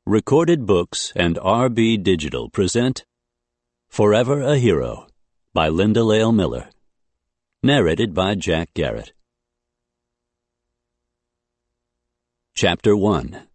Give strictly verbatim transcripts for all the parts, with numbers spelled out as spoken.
Recorded Books and R B Digital present Forever a Hero by Linda Lael Miller. Narrated by Jack Garrett. Chapter one.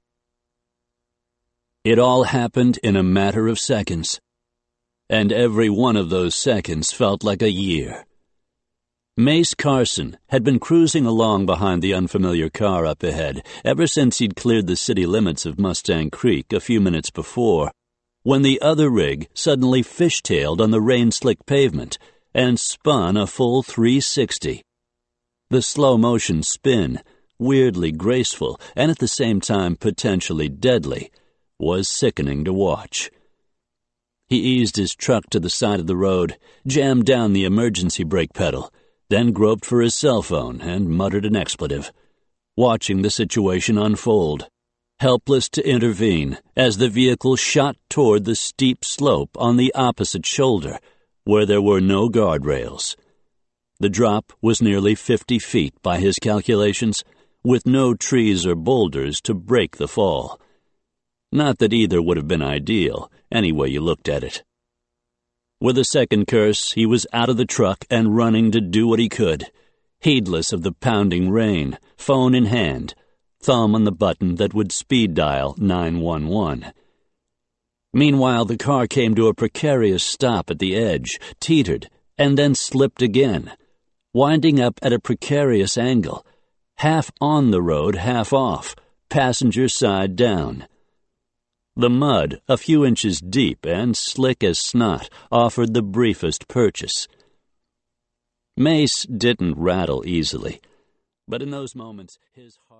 It all happened in a matter of seconds, and every one of those seconds felt like a year. Mace Carson had been cruising along behind the unfamiliar car up ahead ever since he'd cleared the city limits of Mustang Creek a few minutes before, when the other rig suddenly fishtailed on the rain-slick pavement and spun a full three sixty. The slow-motion spin, weirdly graceful and at the same time potentially deadly, was sickening to watch. He eased his truck to the side of the road, jammed down the emergency brake pedal, then groped for his cell phone and muttered an expletive, watching the situation unfold, helpless to intervene as the vehicle shot toward the steep slope on the opposite shoulder, where there were no guardrails. The drop was nearly fifty feet by his calculations, with no trees or boulders to break the fall. Not that either would have been ideal, any way you looked at it. With a second curse, he was out of the truck and running to do what he could, heedless of the pounding rain, phone in hand, thumb on the button that would speed dial nine one one. Meanwhile, the car came to a precarious stop at the edge, teetered, and then slipped again, winding up at a precarious angle, half on the road, half off, passenger side down. The mud, a few inches deep and slick as snot, offered the briefest purchase. Mace didn't rattle easily, but in those moments his